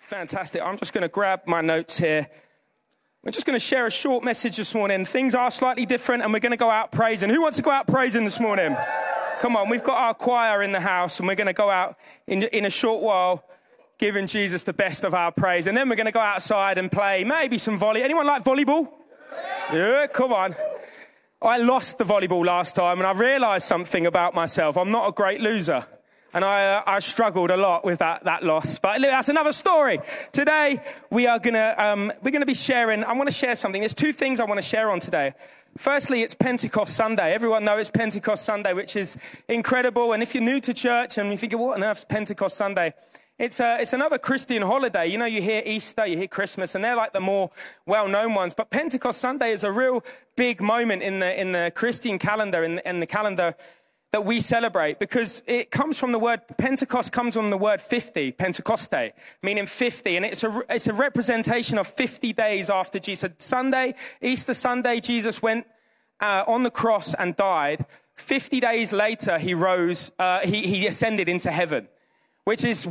Fantastic. I'm just going to grab my notes here. We're just going to share a short message this morning. Things are slightly different, and we're going to go out praising. Who wants to go out praising this morning? Come on, we've got our choir in the house, and we're going to go out in a short while giving Jesus the best of our praise. And then we're going to go outside and play maybe some volley. Anyone like volleyball? Yeah, come on. I lost the volleyball last time, and I realised something about myself. I'm not a great loser. And I struggled a lot with that loss. But that's another story. Today, we're going to be sharing. I want to share something. There's two things I want to share on today. Firstly, it's Pentecost Sunday. Everyone knows it's Pentecost Sunday, which is incredible. And if you're new to church and you think, what on earth is Pentecost Sunday? It's another Christian holiday. You know, you hear Easter, you hear Christmas, and they're like the more well-known ones. But Pentecost Sunday is a real big moment in the Christian calendar, in the calendar that we celebrate, because it comes from the word, Pentecost comes from the word 50, Pentecoste, meaning 50. And it's a representation of 50 days after Jesus. Sunday, Easter Sunday, Jesus went on the cross and died. 50 days later, he rose, he ascended into heaven, which is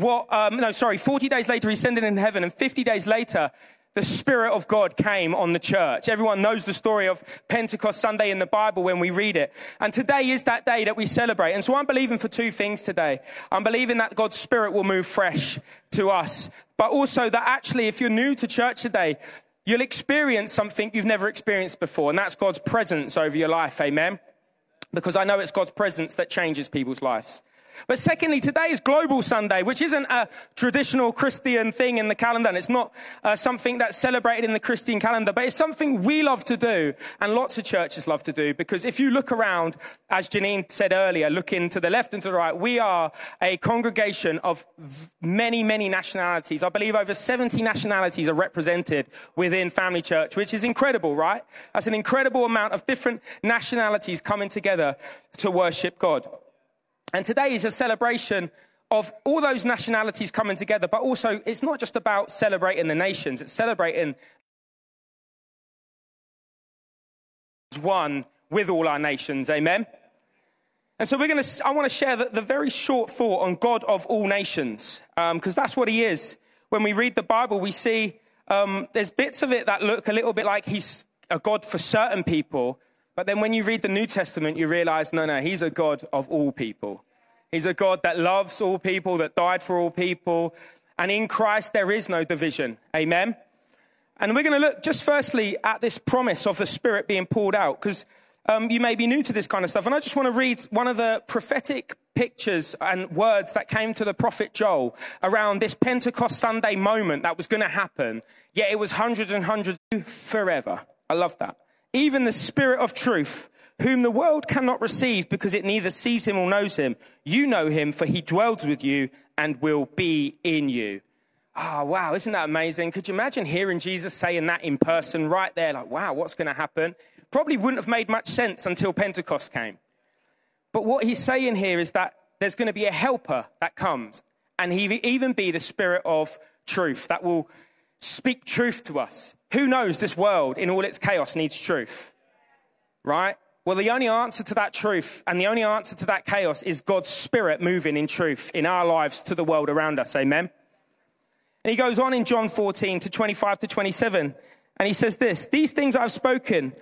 40 days later, he ascended into heaven. And 50 days later, the Spirit of God came on the church. Everyone knows the story of Pentecost Sunday in the Bible when we read it. And today is that day that we celebrate. And so I'm believing for two things today. I'm believing that God's Spirit will move fresh to us. But also that actually, if you're new to church today, you'll experience something you've never experienced before. And that's God's presence over your life. Amen. Because I know it's God's presence that changes people's lives. But secondly, today is Global Sunday, which isn't a traditional Christian thing in the calendar. And it's not something that's celebrated in the Christian calendar, but it's something we love to do and lots of churches love to do. Because if you look around, as Janine said earlier, looking to the left and to the right, we are a congregation of many, many nationalities. I believe over 70 nationalities are represented within Family Church, which is incredible, right? That's an incredible amount of different nationalities coming together to worship God. And today is a celebration of all those nationalities coming together, but also it's not just about celebrating the nations, it's celebrating one with all our nations, amen? And so I want to share the very short thought on God of all nations, because that's what he is. When we read the Bible, we see there's bits of it that look a little bit like he's a God for certain people. But then when you read the New Testament, you realize, no, he's a God of all people. He's a God that loves all people, that died for all people. And in Christ, there is no division. Amen. And we're going to look just firstly at this promise of the Spirit being poured out, because you may be new to this kind of stuff. And I just want to read one of the prophetic pictures and words that came to the prophet Joel around this Pentecost Sunday moment that was going to happen. Yet it was hundreds and hundreds forever. I love that. Even the Spirit of truth, whom the world cannot receive because it neither sees him or knows him. You know him, for he dwells with you and will be in you. Oh, wow, isn't that amazing? Could you imagine hearing Jesus saying that in person right there? Like, wow, what's going to happen? Probably wouldn't have made much sense until Pentecost came. But what he's saying here is that there's going to be a helper that comes, and he will even be the Spirit of truth that will speak truth to us. Who knows this world in all its chaos needs truth, right? Well, the only answer to that truth and the only answer to that chaos is God's Spirit moving in truth in our lives to the world around us. Amen. And he goes on in John 14 to 25 to 27. And he says this, these things I've spoken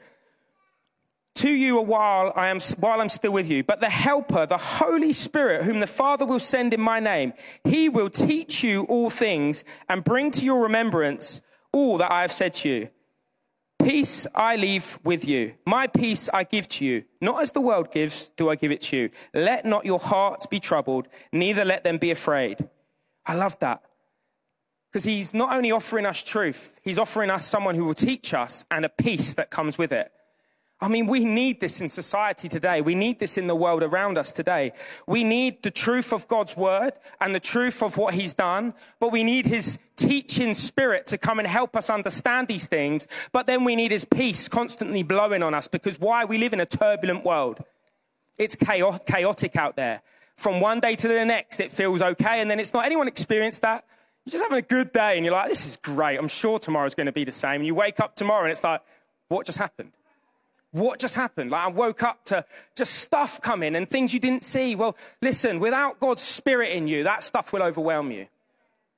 to you while I'm still with you. But the helper, the Holy Spirit, whom the Father will send in my name, he will teach you all things and bring to your remembrance all that I have said to you. Peace I leave with you. My peace I give to you. Not as the world gives, do I give it to you. Let not your hearts be troubled, neither let them be afraid. I love that. Because he's not only offering us truth, he's offering us someone who will teach us and a peace that comes with it. I mean, we need this in society today. We need this in the world around us today. We need the truth of God's word and the truth of what he's done, but we need his teaching Spirit to come and help us understand these things. But then we need his peace constantly blowing on us, because why? We live in a turbulent world. It's chaotic out there. From one day to the next, it feels okay, and then it's not. Anyone experienced that? You're just having a good day and you're like, this is great. I'm sure tomorrow's going to be the same. And you wake up tomorrow and it's like, what just happened? What just happened? Like, I woke up to just stuff coming and things you didn't see. Well, listen, without God's Spirit in you, that stuff will overwhelm you.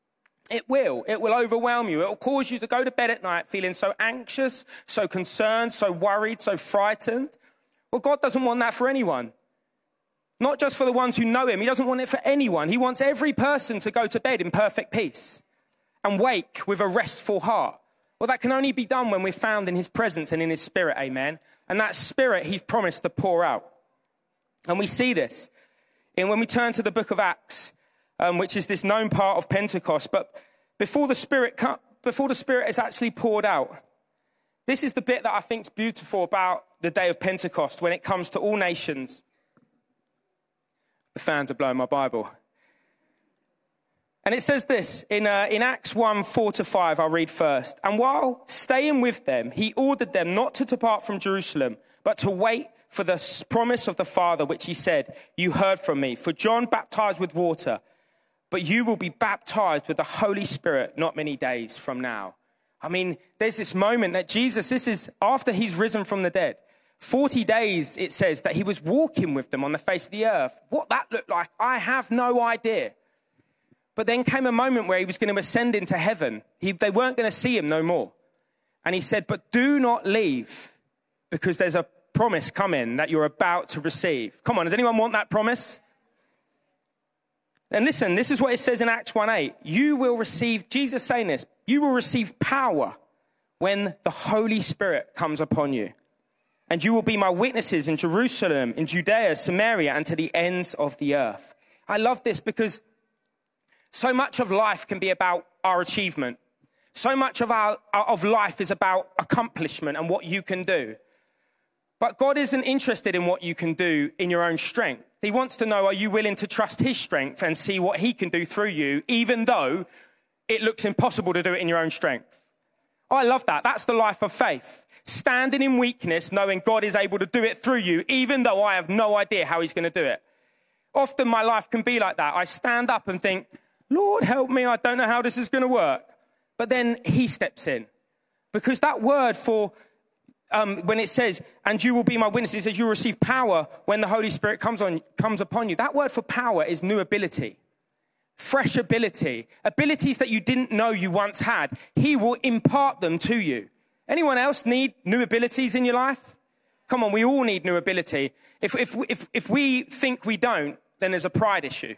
It will overwhelm you. It will cause you to go to bed at night feeling so anxious, so concerned, so worried, so frightened. Well, God doesn't want that for anyone. Not just for the ones who know him. He doesn't want it for anyone. He wants every person to go to bed in perfect peace and wake with a restful heart. Well, that can only be done when we're found in his presence and in his spirit, amen? And that spirit he's promised to pour out. And we see this when we turn to the book of Acts, which is this known part of Pentecost. But before the Spirit is actually poured out, this is the bit that I think is beautiful about the day of Pentecost when it comes to all nations. The fans are blowing my Bible. And it says this in Acts 1, 4-5, I'll read first. And while staying with them, he ordered them not to depart from Jerusalem, but to wait for the promise of the Father, which he said, you heard from me. For John baptized with water, but you will be baptized with the Holy Spirit not many days from now. I mean, there's this moment that Jesus, this is after he's risen from the dead. 40 days, it says, that he was walking with them on the face of the earth. What that looked like, I have no idea. But then came a moment where he was going to ascend into heaven. They weren't going to see him no more. And he said, but do not leave, because there's a promise coming that you're about to receive. Come on, does anyone want that promise? And listen, this is what it says in Acts 1:8. You will receive, Jesus saying this, you will receive power when the Holy Spirit comes upon you. And you will be my witnesses in Jerusalem, in Judea, Samaria, and to the ends of the earth. I love this because so much of life can be about our achievement. So much of life is about accomplishment and what you can do. But God isn't interested in what you can do in your own strength. He wants to know, are you willing to trust his strength and see what he can do through you, even though it looks impossible to do it in your own strength? Oh, I love that. That's the life of faith. Standing in weakness, knowing God is able to do it through you, even though I have no idea how he's going to do it. Often my life can be like that. I stand up and think, Lord, help me. I don't know how this is going to work. But then he steps in. Because that word for when it says, and you will be my witnesses, it says you will receive power when the Holy Spirit comes upon you. That word for power is new ability, fresh ability, abilities that you didn't know you once had. He will impart them to you. Anyone else need new abilities in your life? Come on, we all need new ability. If we think we don't, then there's a pride issue.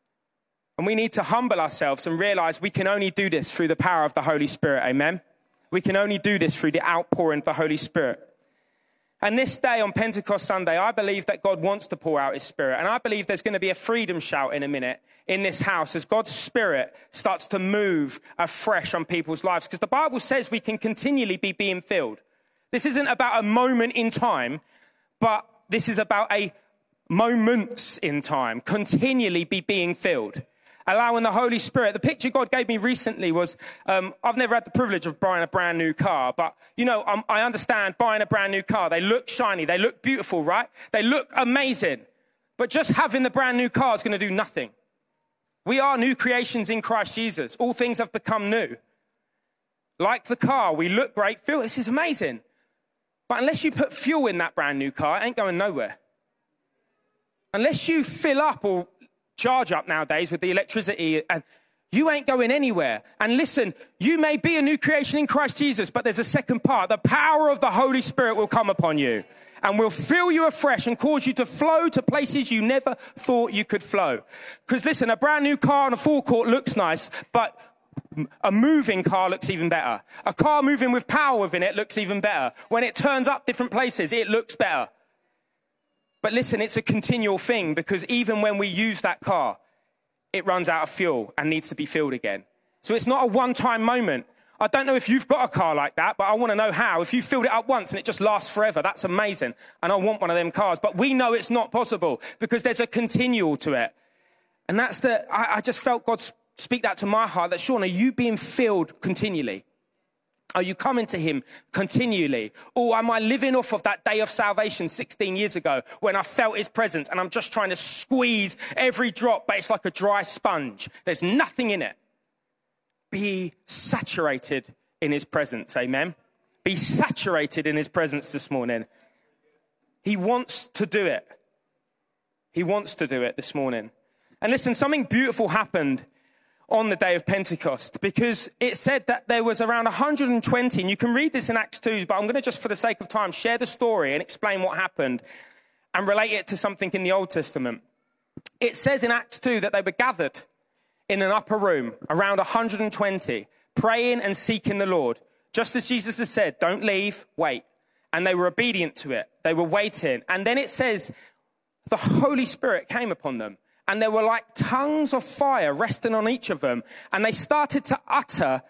And we need to humble ourselves and realize we can only do this through the power of the Holy Spirit. Amen. We can only do this through the outpouring of the Holy Spirit. And this day on Pentecost Sunday, I believe that God wants to pour out his Spirit. And I believe there's going to be a freedom shout in a minute in this house as God's Spirit starts to move afresh on people's lives. Because the Bible says we can continually be being filled. This isn't about a moment in time, but this is about a moments in time, continually be being filled. Allowing the Holy Spirit. The picture God gave me recently was, I've never had the privilege of buying a brand new car, but, you know, I understand buying a brand new car. They look shiny. They look beautiful, right? They look amazing. But just having the brand new car is going to do nothing. We are new creations in Christ Jesus. All things have become new. Like the car, we look great, feel this is amazing. But unless you put fuel in that brand new car, it ain't going nowhere. Unless you fill up or charge up nowadays with the electricity, and you ain't going anywhere. And listen, you may be a new creation in Christ Jesus, but there's a second part. The power of the Holy Spirit will come upon you and will fill you afresh and cause you to flow to places you never thought you could flow. Because listen, a brand new car on a forecourt looks nice, but a moving car looks even better. A car moving with power within it looks even better. When it turns up different places, it looks better. But listen, it's a continual thing, because even when we use that car, it runs out of fuel and needs to be filled again. So it's not a one-time moment. I don't know if you've got a car like that, but I want to know how. If you filled it up once and it just lasts forever, that's amazing. And I want one of them cars. But we know it's not possible because there's a continual to it. And that's I just felt God speak that to my heart, that Sean, are you being filled continually? Are you coming to him continually? Or am I living off of that day of salvation 16 years ago when I felt his presence and I'm just trying to squeeze every drop, but it's like a dry sponge. There's nothing in it. Be saturated in his presence, amen? Be saturated in his presence this morning. He wants to do it. He wants to do it this morning. And listen, something beautiful happened on the day of Pentecost, because it said that there was around 120, and you can read this in Acts 2, but I'm going to just, for the sake of time, share the story and explain what happened and relate it to something in the Old Testament. It says in Acts 2 that they were gathered in an upper room, around 120, praying and seeking the Lord. Just as Jesus has said, don't leave, wait. And they were obedient to it. They were waiting. And then it says the Holy Spirit came upon them. And there were like tongues of fire resting on each of them. And they started to utter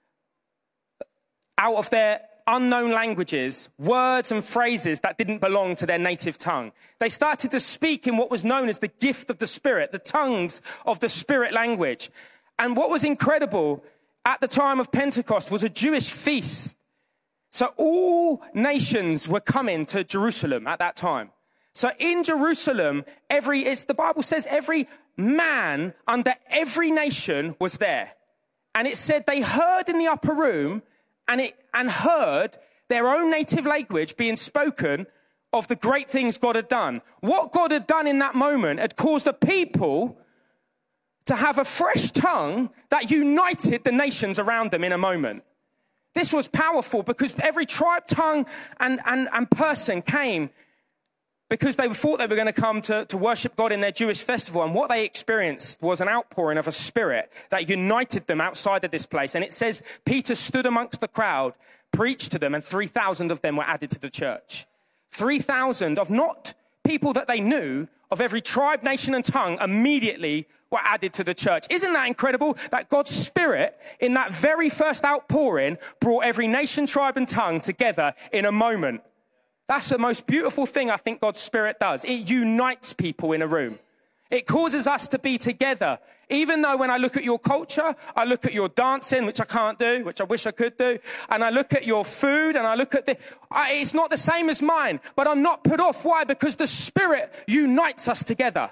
out of their unknown languages words and phrases that didn't belong to their native tongue. They started to speak in what was known as the gift of the Spirit, the tongues of the Spirit language. And what was incredible at the time of Pentecost was a Jewish feast. So all nations were coming to Jerusalem at that time. So in Jerusalem, the Bible says every man under every nation was there. And it said they heard in the upper room and heard their own native language being spoken of the great things God had done. What God had done in that moment had caused the people to have a fresh tongue that united the nations around them in a moment. This was powerful because every tribe, tongue, and person came because they thought they were going to come to worship God in their Jewish festival. And what they experienced was an outpouring of a spirit that united them outside of this place. And it says Peter stood amongst the crowd, preached to them, and 3,000 of them were added to the church. 3,000 of not people that they knew, of every tribe, nation, and tongue, immediately were added to the church. Isn't that incredible? That God's Spirit, in that very first outpouring, brought every nation, tribe, and tongue together in a moment. That's the most beautiful thing I think God's Spirit does. It unites people in a room. It causes us to be together. Even though when I look at your culture, I look at your dancing, which I can't do, which I wish I could do, and I look at your food, and I look at it's not the same as mine, but I'm not put off. Why? Because the Spirit unites us together.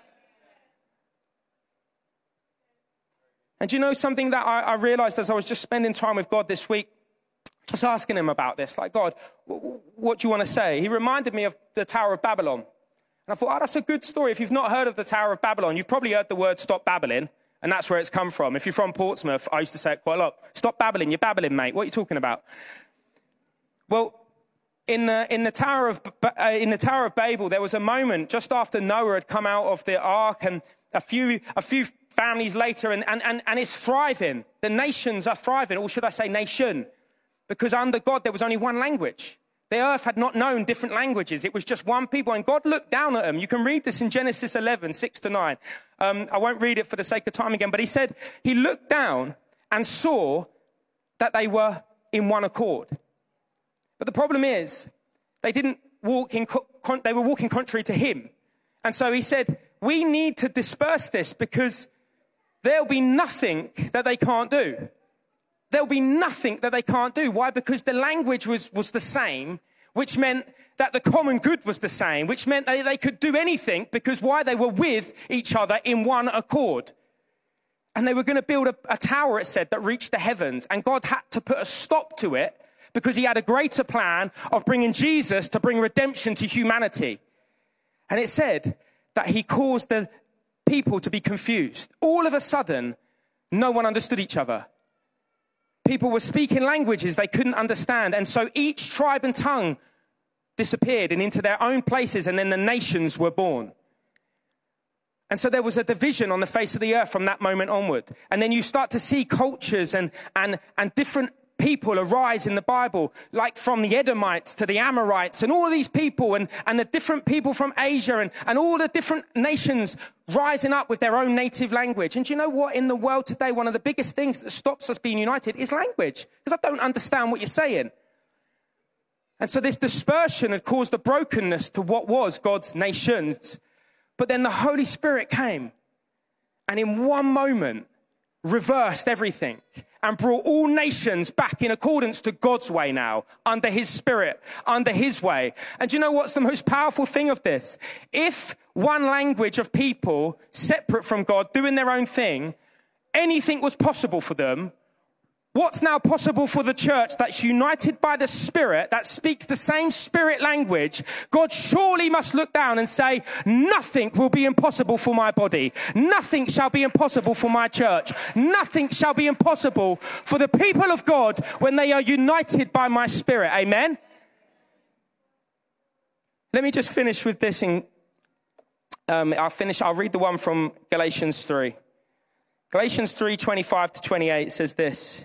And do you know something that I realized as I was just spending time with God this week? Just asking him about this, like, God, what do you want to say? He reminded me of the Tower of Babylon. And I thought, that's a good story. If you've not heard of the Tower of Babylon, you've probably heard the word stop babbling, and that's where it's come from. If you're from Portsmouth, I used to say it quite a lot. Stop babbling, you're babbling, mate. What are you talking about? Well, in the Tower of Babel, there was a moment just after Noah had come out of the ark, and a few families later, and it's thriving. The nations are thriving, or should I say nation? Because under God, there was only one language. The earth had not known different languages. It was just one people. And God looked down at them. You can read this in Genesis 11, 6-9. I won't read it for the sake of time again. But he said he looked down and saw that they were in one accord. But the problem is they didn't walk they were walking contrary to him. And so he said, we need to disperse this because there'll be nothing that they can't do. There'll be nothing that they can't do. Why? Because the language was the same, which meant that the common good was the same, which meant that they could do anything because why? They were with each other in one accord. And they were going to build a tower, it said, that reached the heavens. And God had to put a stop to it because he had a greater plan of bringing Jesus to bring redemption to humanity. And it said that he caused the people to be confused. All of a sudden, no one understood each other. People were speaking languages they couldn't understand. And so each tribe and tongue disappeared and into their own places. And then the nations were born. And so there was a division on the face of the earth from that moment onward. And then you start to see cultures and different people arise in the Bible, like from the Edomites to the Amorites and all of these people and the different people from Asia and all the different nations rising up with their own native language. And do you know what? In the world today, one of the biggest things that stops us being united is language, because I don't understand what you're saying. And so this dispersion had caused a brokenness to what was God's nations. But then the Holy Spirit came and in one moment reversed everything and brought all nations back in accordance to God's way now, under his Spirit, under his way. And do you know what's the most powerful thing of this? If one language of people separate from God, doing their own thing, anything was possible for them, What's now possible for the church that's united by the Spirit, that speaks the same Spirit language? God surely must look down and say, nothing will be impossible for my body. Nothing shall be impossible for my church. Nothing shall be impossible for the people of God when they are united by my Spirit. Amen? Let me just finish with this. I'll read the one from Galatians 3. Galatians 3:25-28 says this.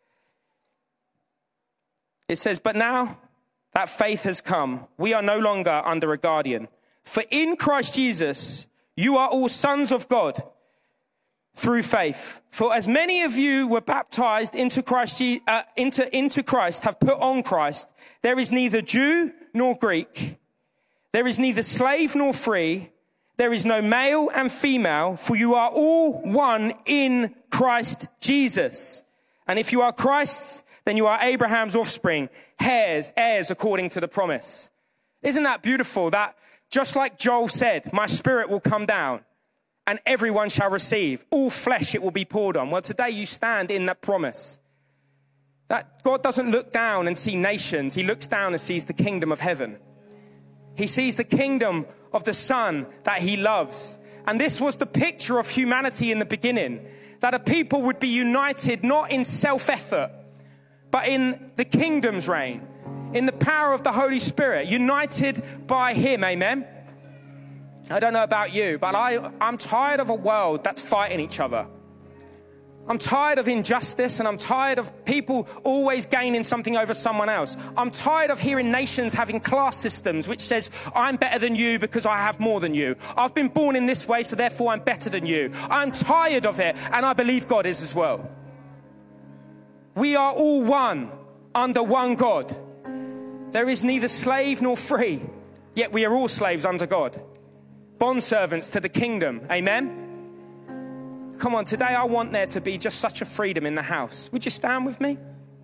It says, but now that faith has come, we are no longer under a guardian. For in Christ Jesus, you are all sons of God through faith. For as many of you were baptized into Christ, into Christ, have put on Christ, there is neither Jew nor Greek. There is neither slave nor free. There is no male and female, for you are all one in Christ Jesus. And if you are Christ's, then you are Abraham's offspring, heirs according to the promise. Isn't that beautiful? That just like Joel said, my Spirit will come down and everyone shall receive. All flesh it will be poured on. Well, today you stand in that promise. That God doesn't look down and see nations. He looks down and sees the kingdom of heaven. He sees the kingdom of the Son that he loves. And this was the picture of humanity in the beginning, that a people would be united not in self-effort, but in the kingdom's reign, in the power of the Holy Spirit, united by him, amen? I don't know about you, but I'm tired of a world that's fighting each other. I'm tired of injustice, and I'm tired of people always gaining something over someone else. I'm tired of hearing nations having class systems which says, I'm better than you because I have more than you. I've been born in this way, so therefore I'm better than you. I'm tired of it, and I believe God is as well. We are all one under one God. There is neither slave nor free, yet we are all slaves under God. Bondservants to the kingdom. Amen? Come on, today I want there to be just such a freedom in the house. Would you stand with me?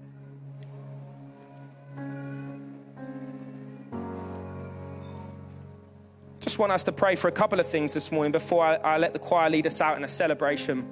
Just want us to pray for a couple of things this morning before I let the choir lead us out in a celebration.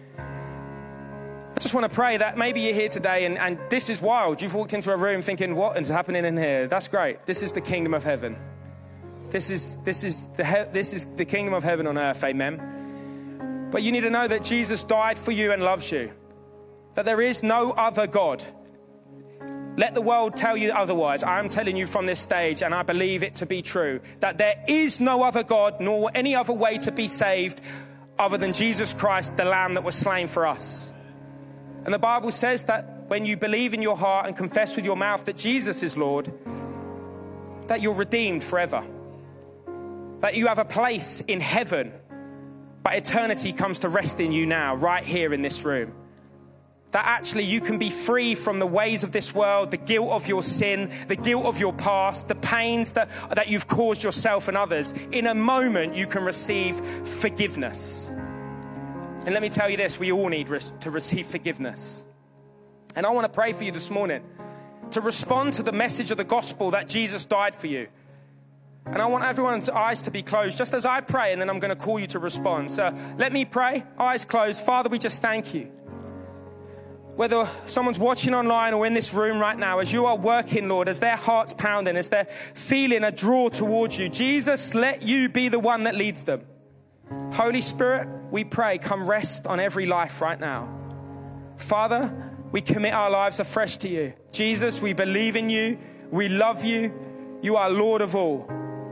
I just want to pray that maybe you're here today and this is wild. You've walked into a room thinking, what is happening in here? That's great. This is the kingdom of heaven. This is the kingdom of heaven on earth. Amen. But you need to know that Jesus died for you and loves you. That there is no other God. Let the world tell you otherwise. I'm telling you from this stage, and I believe it to be true, that there is no other God nor any other way to be saved other than Jesus Christ, the Lamb that was slain for us. And the Bible says that when you believe in your heart and confess with your mouth that Jesus is Lord, that you're redeemed forever. That you have a place in heaven, but eternity comes to rest in you now, right here in this room. That actually you can be free from the ways of this world, the guilt of your sin, the guilt of your past, the pains that you've caused yourself and others. In a moment, you can receive forgiveness. And let me tell you this, we all need to receive forgiveness. And I want to pray for you this morning to respond to the message of the gospel that Jesus died for you. And I want everyone's eyes to be closed just as I pray, and then I'm going to call you to respond. So let me pray, eyes closed. Father, we just thank you. Whether someone's watching online or in this room right now, as you are working, Lord, as their heart's pounding, as they're feeling a draw towards you, Jesus, let you be the one that leads them. Holy Spirit, we pray, come rest on every life right now. Father, we commit our lives afresh to you. Jesus, we believe in you. We love you. You are Lord of all.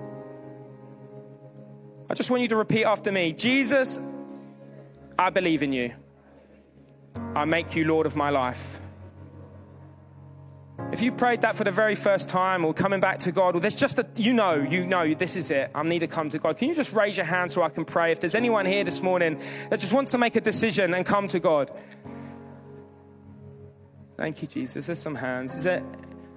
I just want you to repeat after me. Jesus, I believe in you. I make you Lord of my life. If you prayed that for the very first time or coming back to God, or there's just you know, this is it. I need to come to God. Can you just raise your hand so I can pray? If there's anyone here this morning that just wants to make a decision and come to God. Thank you, Jesus. There's some hands. Is it?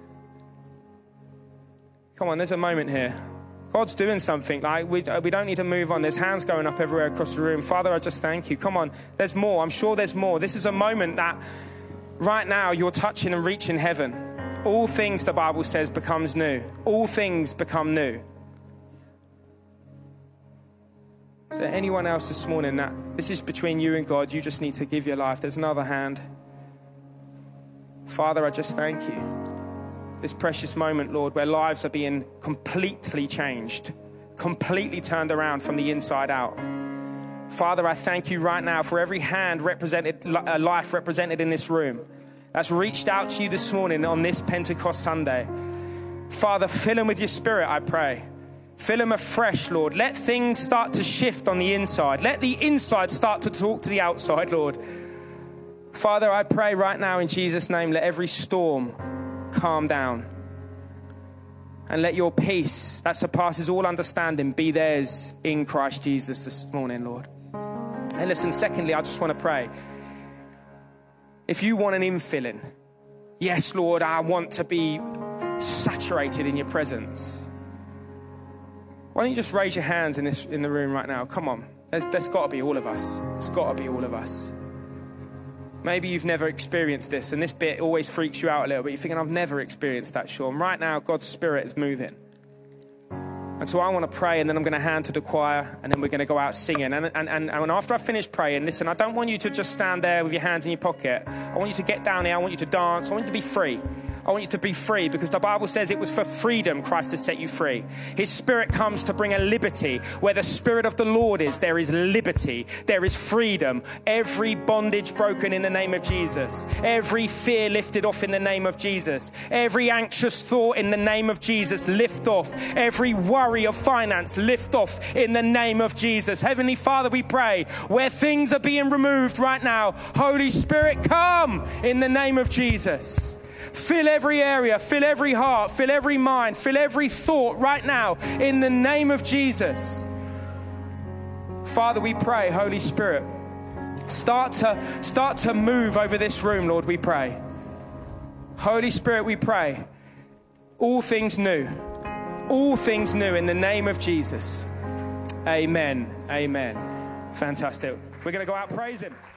Come on, there's a moment here. God's doing something. Like we don't need to move on. There's hands going up everywhere across the room. Father, I just thank you. Come on, there's more. I'm sure there's more. This is a moment that right now you're touching and reaching heaven. All things, the Bible says, becomes new. All things become new. Is there anyone else this morning that this is between you and God? You just need to give your life. There's another hand. Father, I just thank you. This precious moment, Lord, where lives are being completely changed, completely turned around from the inside out. Father, I thank you right now for every hand represented, life represented in this room that's reached out to you this morning on this Pentecost Sunday. Father, fill them with your Spirit, I pray. Fill them afresh, Lord. Let things start to shift on the inside. Let the inside start to talk to the outside, Lord. Father, I pray right now in Jesus' name, let every storm calm down. And let your peace that surpasses all understanding be theirs in Christ Jesus this morning, Lord. And listen, secondly, I just want to pray. If you want an infilling, yes, Lord, I want to be saturated in your presence. Why don't you just raise your hands in the room right now? Come on. There's got to be all of us. It's got to be all of us. Maybe you've never experienced this, and this bit always freaks you out a little bit. You're thinking, I've never experienced that, Sean. Right now, God's Spirit is moving. And so I want to pray, and then I'm going to hand to the choir, and then we're going to go out singing. And after I finish praying, listen, I don't want you to just stand there with your hands in your pocket. I want you to get down here. I want you to dance. I want you to be free. I want you to be free because the Bible says it was for freedom Christ has set you free. His Spirit comes to bring a liberty. Where the Spirit of the Lord is, there is liberty. There is freedom. Every bondage broken in the name of Jesus. Every fear lifted off in the name of Jesus. Every anxious thought in the name of Jesus, lift off. Every worry of finance, lift off in the name of Jesus. Heavenly Father, we pray where things are being removed right now, Holy Spirit, come in the name of Jesus. Fill every area, fill every heart, fill every mind, fill every thought right now in the name of Jesus. Father, we pray, Holy Spirit, start to move over this room, Lord, we pray. Holy Spirit, we pray, all things new in the name of Jesus. Amen, amen. Fantastic. We're going to go out praising.